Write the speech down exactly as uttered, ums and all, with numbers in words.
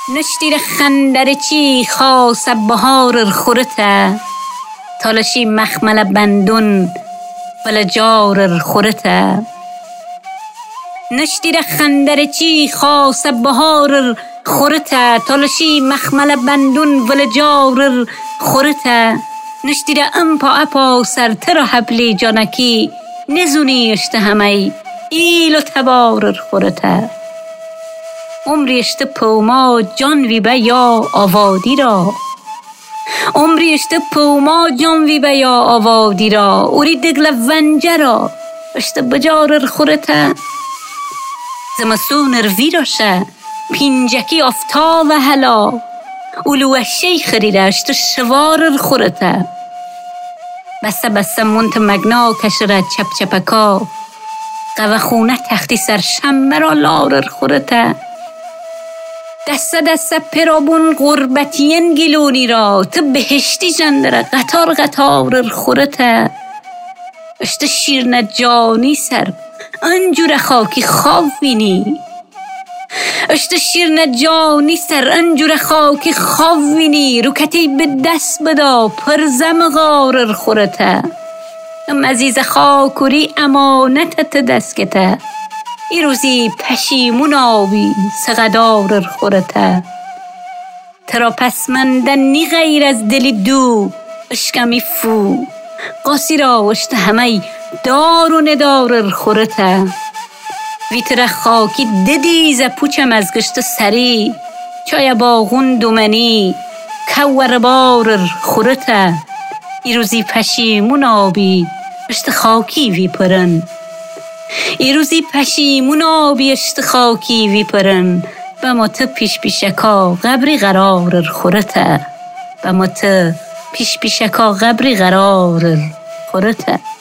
نشتیر خندر چی خاص بهار خورته تالشی مخمل بندون بل جار خورته نشتیر خندر چی خاص بهار خورته تالشی مخمل بندون بل جار خورته نشتیر امپا اپا سرتر حبلی جانکی نزونی اشته همه ایل و تبار خورته عمری اشته پوما جان وی به یا آوادی را عمری اشته پوما جان وی به یا آوادی را اوری دگل ونجه را اشته بجار خورته زمستون روی راشه پینجکی افتا و هلا اولو شیخ ریده اشته شوار خورته بسته بسته منت مگنا کشره چپ چپکا قوه خونه تختی سر شمه را لار خورته دسته دسته پرابون غربتین گلونی را تو بهشتی جندره قطار قطار خورته اشته شیرن جانی سر انجور خاکی خواب بینی اشته شیرن جانی سر انجور خاکی خواب بینی رو کتی به دست بدا پر زم غار خورته ام عزیز خاکوری امانتت دست کته ای روزی پشیمون آبی سقدار خورته ترا پسمندن نی غیر از دلی دو اشکمی فو قاسی را اشته همه دار و ندار خورته ویتر خاکی ددیز پوچم از گشت سری چای باغون دومنی کور بار خورته ای روزی پشیمون آبی اشته خاکی وی پرن ای روزی پشیمون آبی اشته خاکی وی پرن با ما تو پیش پیشکا قبری قرار خورته با ما تو پیش پیشکا قبری قرار خورته